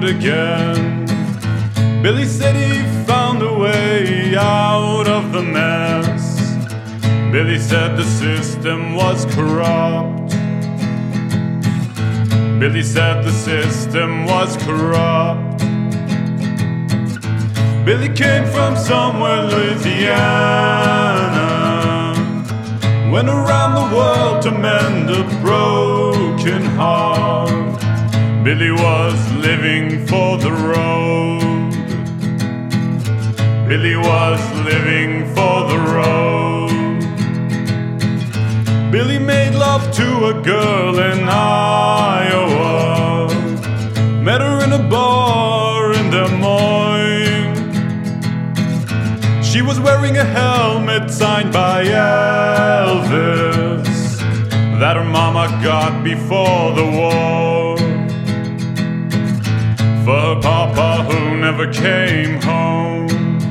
road again. Billy said he found a way out of the mess. Billy said the system was corrupt. Billy said the system was corrupt. Billy came from somewhere, Louisiana, went around the world to mend a broken heart. Billy was living for the road. Billy was living for the road. Billy made love to a girl in Iowa, met her in a bar in Des Moines. She was wearing a helmet signed by Elvis that her mama got before the war, for her papa who never came home.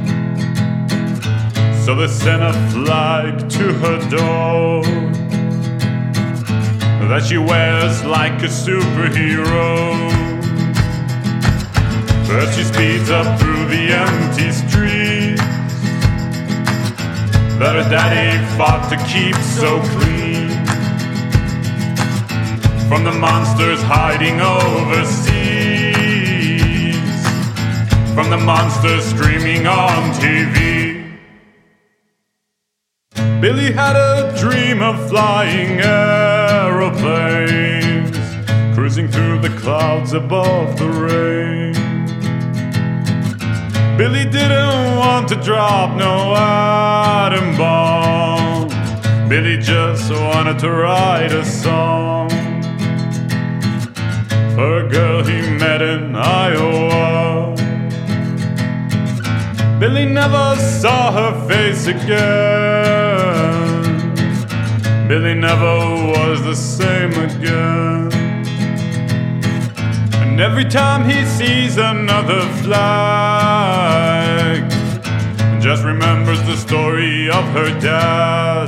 So they sent a flag to her door that she wears like a superhero. First she speeds up through the empty streets that her daddy fought to keep so clean, from the monsters hiding overseas, from the monsters streaming on TV. Billy had a dream of flying aeroplanes, cruising through the clouds above the rain. Billy didn't want to drop no atom bomb. Billy just wanted to write a song for a girl he met in Iowa. Billy never saw her face again. Billy never was the same again. And every time he sees another flag, just remembers the story of her dad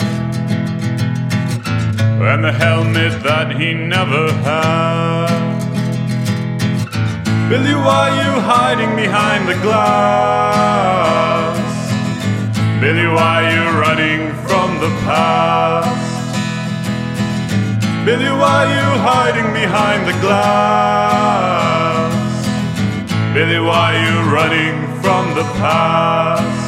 and the helmet that he never had. Billy, why you hiding behind the glass? Billy, why you running from the past? Billy, why you hiding behind the glass? Billy, why you running from the past?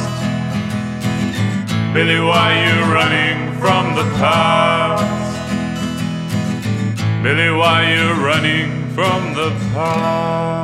Billy, why you running from the past? Billy, why you running from the past?